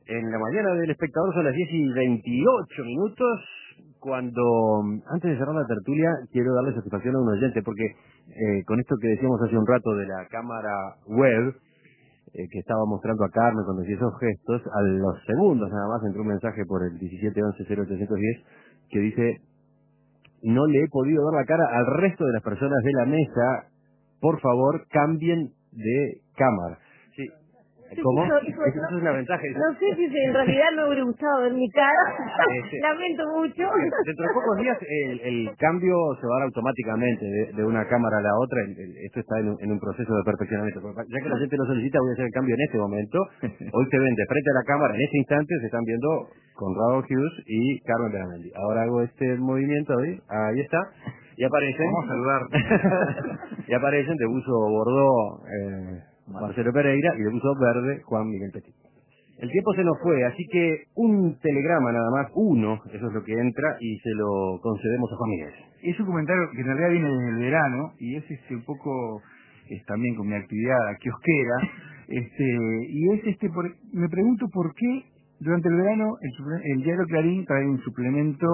En la mañana del Espectador son las 10:28, cuando, antes de cerrar la tertulia, quiero darle satisfacción a un oyente, porque con esto que decíamos hace un rato de la cámara web, que estaba mostrando a Carmen cuando hacía esos gestos, a los segundos nada más entró un mensaje por el 1711-0810 que dice: no le he podido dar la cara al resto de las personas de la mesa, por favor cambien de cámara. Sí. ¿Cómo? Eso es una ventaja. No sé si en realidad me hubiera gustado ver mi cara. Lamento mucho. Dentro de pocos días el cambio se va a dar automáticamente de una cámara a la otra. Esto está en un proceso de perfeccionamiento. Ya que la gente lo solicita, voy a hacer el cambio en este momento. Hoy se ven de frente a la cámara, en este instante se están viendo Conrado Hughes y Carmen Beramendi. Ahora hago este movimiento, ahí está. Y aparecen. Vamos a saludar. Y aparecen de buzo bordó Marcelo Pereira y de buzo verde Juan Miguel Petit. El tiempo se nos fue, así que un telegrama nada más, uno, eso es lo que entra y se lo concedemos a Juan Miguel. Es un comentario que en realidad viene desde el verano y es un poco también con mi actividad kiosquera, y es me pregunto por qué durante el verano el diario Clarín trae un suplemento,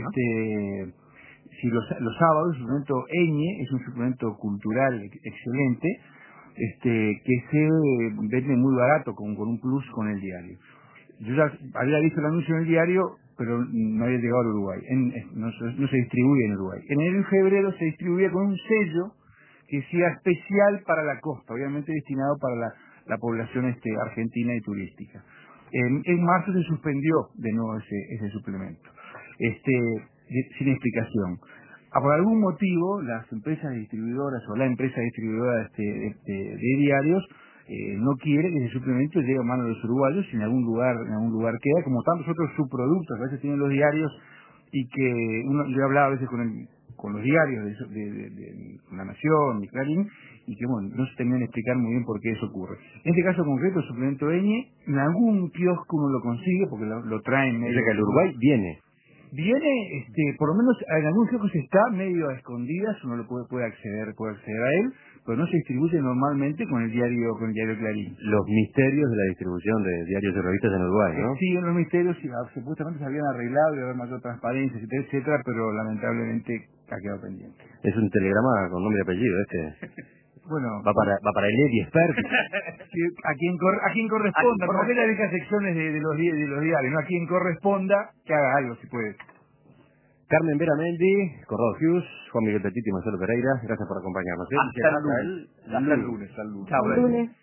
si los sábados, el suplemento Eñe, es un suplemento cultural excelente, que se vende muy barato con un plus con el diario. Yo ya había visto el anuncio en el diario, pero no había llegado al Uruguay. No se distribuye en Uruguay. En enero y febrero se distribuía con un sello que sea especial para la costa, obviamente destinado para la población argentina y turística. En marzo se suspendió de nuevo ese suplemento, sin explicación. Por algún motivo, las empresas distribuidoras o la empresa distribuidora de diarios no quiere que ese suplemento llegue a manos de los uruguayos y en algún lugar queda, como tantos otros subproductos que a veces tienen los diarios y que yo hablaba a veces con los diarios de La Nación, de Clarín, y que bueno, no se terminan de explicar muy bien por qué eso ocurre. En este caso concreto, el suplemento Eñe, en algún kiosco uno lo consigue porque lo traen medio... O sea que el Uruguay viene. Viene, por lo menos en algún kiosco está medio a escondidas, uno puede acceder a él, pero no se distribuye normalmente con el diario Clarín. Los misterios de la distribución de diarios y revistas en Uruguay, ¿no? Siguen los misterios y supuestamente se habían arreglado y haber mayor transparencia, etcétera, etcétera, pero lamentablemente ha quedado pendiente. Es un telegrama con nombre y apellido, Bueno, va para el Eddie Expert. a quien corresponda, por las únicas secciones de los diarios, ¿no? A quien corresponda que haga algo si puede. Carmen Beramendi, Conrado Hughes, Juan Miguel Petit y Marcelo Pereira, gracias por acompañarnos. Hasta el lunes. Hasta el lunes. Chao, lunes.